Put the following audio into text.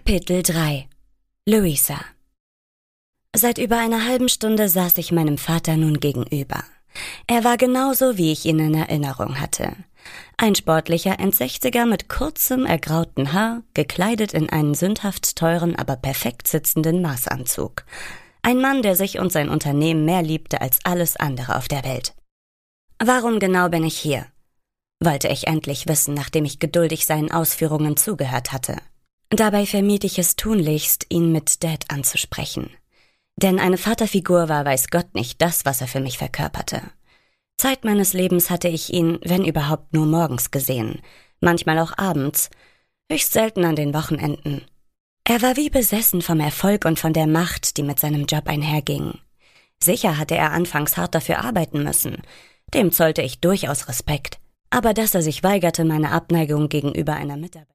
Kapitel 3 Louisa. Seit über einer halben Stunde saß ich meinem Vater nun gegenüber. Er war genauso, wie ich ihn in Erinnerung hatte. Ein sportlicher Endsechziger mit kurzem, ergrautem Haar, gekleidet in einen sündhaft teuren, aber perfekt sitzenden Maßanzug. Ein Mann, der sich und sein Unternehmen mehr liebte als alles andere auf der Welt. »Warum genau bin ich hier?« wollte ich endlich wissen, nachdem ich geduldig seinen Ausführungen zugehört hatte. Dabei vermied ich es tunlichst, ihn mit Dad anzusprechen. Denn eine Vaterfigur war weiß Gott nicht das, was er für mich verkörperte. Zeit meines Lebens hatte ich ihn, wenn überhaupt, nur morgens gesehen, manchmal auch abends, höchst selten an den Wochenenden. Er war wie besessen vom Erfolg und von der Macht, die mit seinem Job einherging. Sicher hatte er anfangs hart dafür arbeiten müssen, dem zollte ich durchaus Respekt, aber dass er sich weigerte, meine Abneigung gegenüber einer Mitarbeiterin